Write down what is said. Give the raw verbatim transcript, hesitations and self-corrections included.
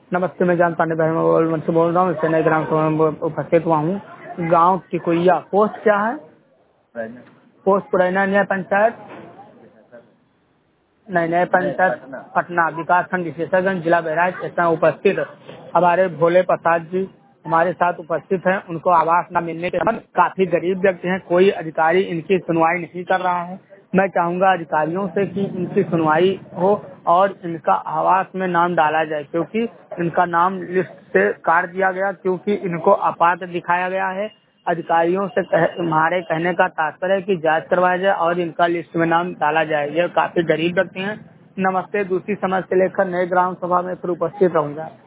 नमस्ते, मैं जान पांडे बहन से बोल रहा हूँ। इससे नए ग्राम सभा में उपस्थित हुआ हूँ। गांव टिकोइया, पोस्ट क्या है? पोस्ट पुरैना, नया पंचायत नई नए पंचायत पटना, विकास खंड विशेषागंज, जिला बहराइच। इसमें उपस्थित हमारे भोले प्रसाद जी हमारे साथ उपस्थित हैं। उनको आवास न मिलने के कारण काफी गरीब व्यक्ति हैं। कोई अधिकारी इनकी सुनवाई नहीं कर रहा है। मैं चाहूंगा अधिकारियों से कि इनकी सुनवाई हो और इनका आवास में नाम डाला जाए, क्योंकि इनका नाम लिस्ट से काट दिया गया, क्योंकि इनको अपात्र दिखाया गया है। अधिकारियों से कह, हमारे कहने का तात्पर्य है कि जांच करवाया जाए और इनका लिस्ट में नाम डाला जाए। ये काफी गरीब व्यक्ति हैं। नमस्ते। दूसरी समझ से लेकर नए ग्राम सभा में फिर उपस्थित रहूंगा।